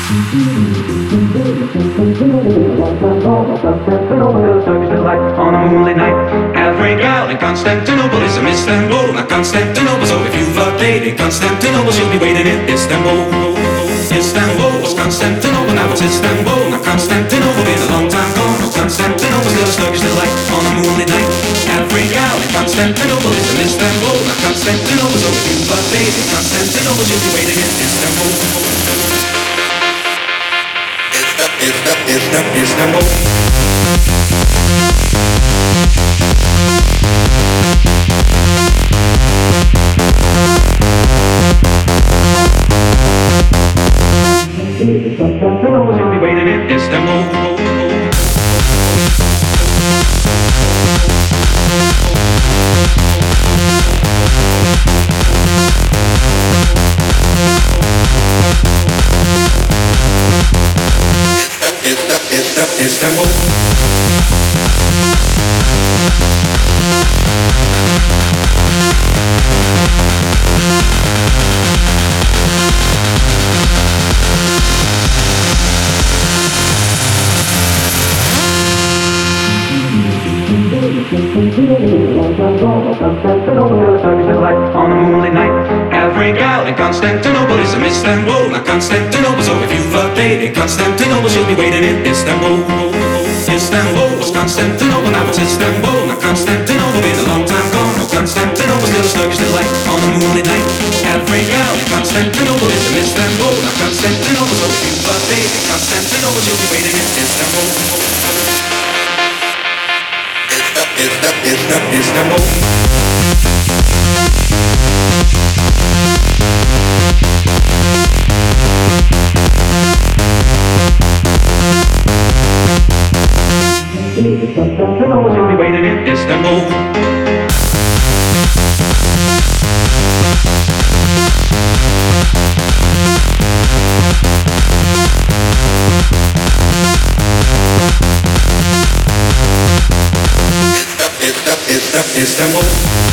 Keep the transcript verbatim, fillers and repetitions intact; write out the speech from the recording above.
On a moonlit night, every girl in Constantinople is a Istanbul, not Constantinople. So if you've a date in Constantinople, she'll be waiting in Istanbul. Istanbul was Constantinople, now it's Istanbul, not Constantinople. Been a long time gone, no Constantinople, still a sluggish delight. On a moonlit night, every girl in Constantinople is a Istanbul, not Constantinople. So if you've a date in Constantinople, she'll be waiting in Istanbul. Istanbul, Istanbul. She'll be waiting in Istanbul. Istanbul. On a moonlit night, every gal in Constantinople is a Istanbul, not Constantinople. So if you've a date in Constantinople, she'll be waiting in Istanbul. Istanbul was Constantinople, now it's Istanbul, not Constantinople. Been a long time gone, no Constantinople, still a sluggish delight. On a moonlit night, every gal in Constantinople is a Istanbul, not Constantinople. So if you've a date in Constantinople, she'll be waiting in Istanbul. Istanbul. She'll be waiting in Istanbul. Istanbul.